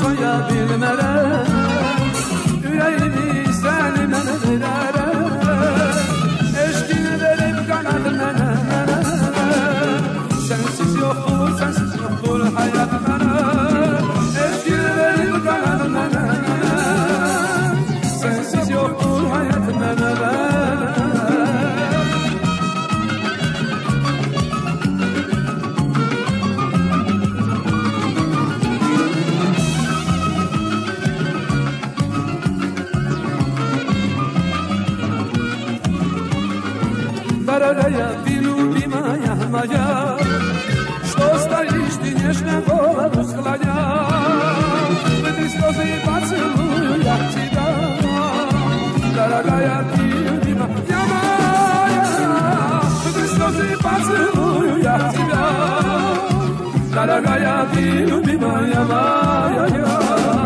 yaşaya bilmerem. Yüreğimi senime vererem. Eşkini verip kanadım mene. Sensiz yoktur hayat mene. Eşkini verip kanadım mene. Sensiz yoktur hayat mene. Дорогая, ты любимая моя, что стоишь, ты нежно голову склоня. В этой слезы поцелую я тебя. Дорогая, ты любимая моя, в этой слезы поцелую я тебя. Дорогая, ты любимая моя.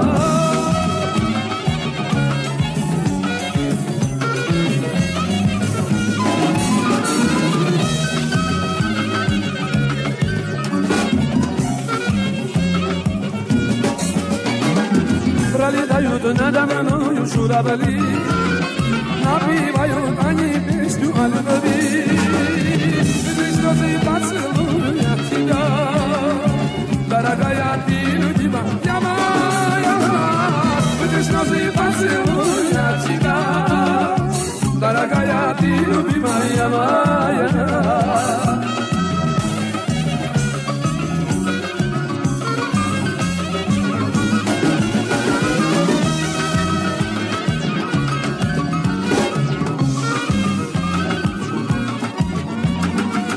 Пролетают надо мною журавли, напевают они песню о любви. Ты слезы поцелую я тебя, дорогая, ты любимая моя. Ты слезы поцелую я тебя, дорогая, ты любимая моя.